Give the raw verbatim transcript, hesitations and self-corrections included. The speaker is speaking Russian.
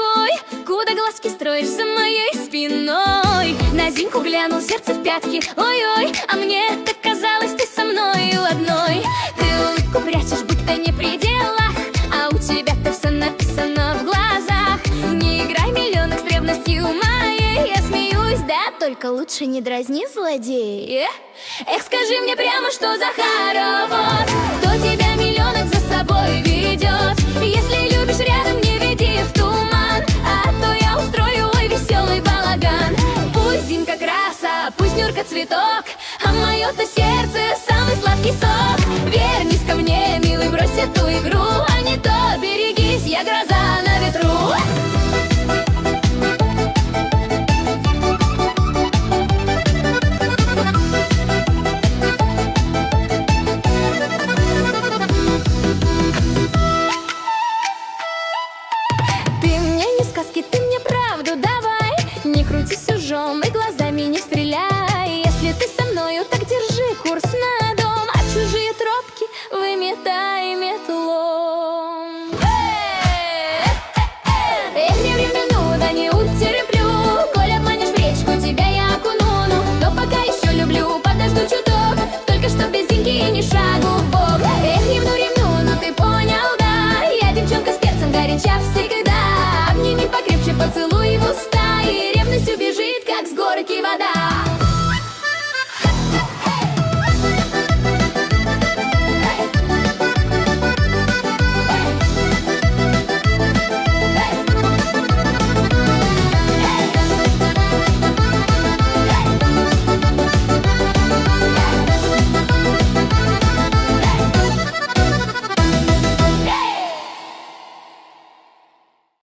такой? Куда глазки строишь за моей спиной? На Зиньку глянул, сердце в пятки. Ой-ой, а мне так казалось, ты со мной одной. Ты улыбку прячешь, будто не при делах, а у тебя-то все написано в глазах. Не играй миллионок с ревностью моей. Я смеюсь, да, только лучше не дразни, злодей. Эх, скажи мне прямо, что за хоровод? Кто тебя миллионок за собой ведет? Если любишь, рядом не веди в туман, а то я устрою, ой, веселый балаган. Пусть Зинка краса, пусть Нюрка цветок, а мое-то сердце самый сладкий сок. Вернись ко мне, милый, брось эту игру, а не то берегись, я гроза на ветру. Ты мне не сказки, ты мне правду давай, не крути сюжем.